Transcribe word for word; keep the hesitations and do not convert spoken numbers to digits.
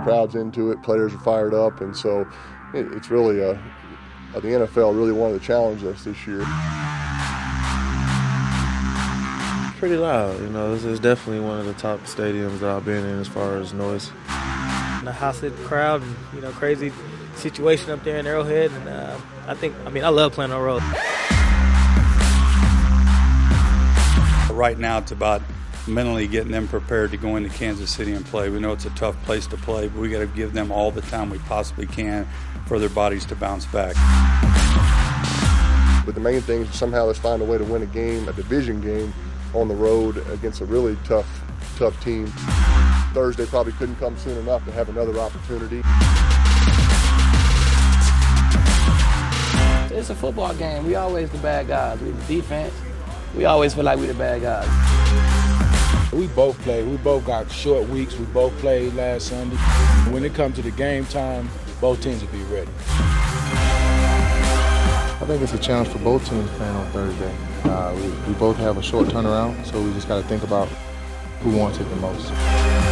crowd's into it, players are fired up, and so it, it's really a, the N F L really wanted to challenge us this year. Pretty loud, you know. This is definitely one of the top stadiums that I've been in as far as noise. The hostile crowd and, you know, crazy situation up there in Arrowhead, and uh, I think, I mean, I love playing on the road. Right now it's about mentally getting them prepared to go into Kansas City and play. We know it's a tough place to play, but we got to give them all the time we possibly can for their bodies to bounce back. But the main thing is somehow let's find a way to win a game, a division game, on the road against a really tough, tough team. Thursday probably couldn't come soon enough to have another opportunity. It's a football game. We always the bad guys. We the defense. We always feel like we the bad guys. We both play. We both got short weeks. We both played last Sunday. When it comes to the game time, both teams will be ready. I think it's a challenge for both teams playing on Thursday. Uh, we, we both have a short turnaround, so we just got to think about who wants it the most.